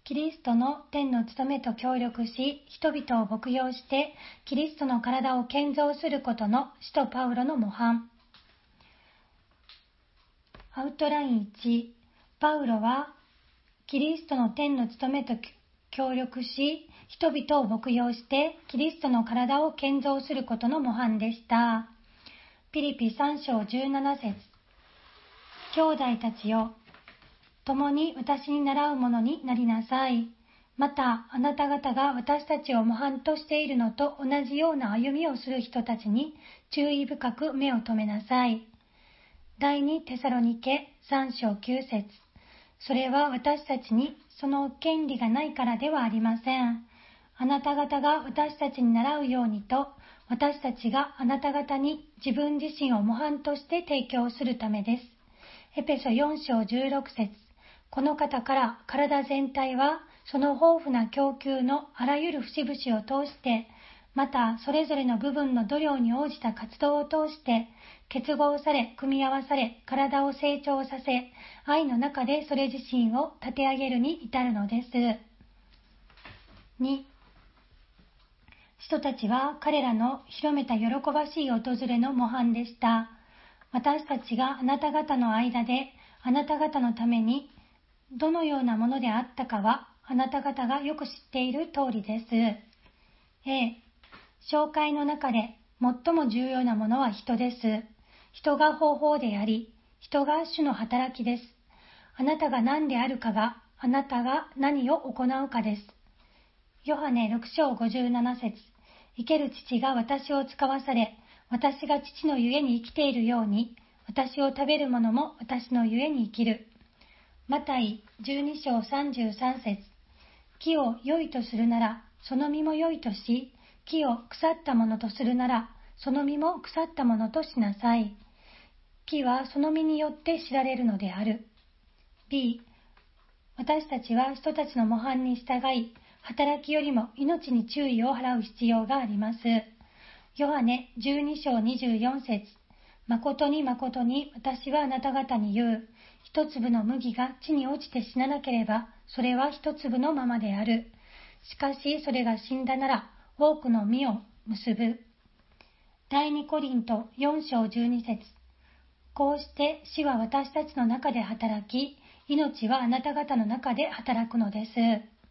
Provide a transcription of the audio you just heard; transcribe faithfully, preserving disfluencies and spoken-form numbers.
キリストの天の務めと協力し、人々を牧養して、キリストの体を建造することの使徒パウロの模範。アウトラインいち、パウロは、キリストの天の務めと協力し、人々を牧養して、キリストの体を建造することの模範でした。ピリピさん章じゅうなな節。兄弟たちよ、共に私に倣うものになりなさい。また、あなた方が私たちを模範としているのと同じような歩みをする人たちに注意深く目を留めなさい。第二テサロニケさん章きゅう節。それは私たちにその権利がないからではありません。あなた方が私たちに倣うようにと、私たちがあなた方に自分自身を模範として提供するためです。エペソよん章じゅうろく節。この方から体全体はその豊富な供給のあらゆる節々を通して、またそれぞれの部分の度量に応じた活動を通して結合され組み合わされ体を成長させ、愛の中でそれ自身を立て上げるに至るのです。に、使徒たちは彼らの広めた喜ばしい訪れの模範でした。私たちがあなた方の間であなた方のためにどのようなものであったかはあなた方がよく知っている通りです。A、紹介の中で最も重要なものは人です。人が方法であり、人が主の働きです。あなたが何であるかが、あなたが何を行うかです。ヨハネろく章ごじゅうなな節。生ける父が私を使わされ、私が父のゆえに生きているように、私を食べる者も私のゆえに生きる。マタイじゅうに章さんじゅうさん節。木を良いとするなら、その実も良いとし、木を腐ったものとするなら、その実も腐ったものとしなさい。木はその実によって知られるのである。B、私たちは人たちの模範に従い、働きよりも命に注意を払う必要があります。ヨハネじゅうに章にじゅうよん節。誠に誠に私はあなた方に言う。一粒の麦が地に落ちて死ななければ、それは一粒のままである。しかしそれが死んだなら、多くの実を結ぶ。第二コリントよん章じゅうに節。こうして死は私たちの中で働き、命はあなた方の中で働くのです。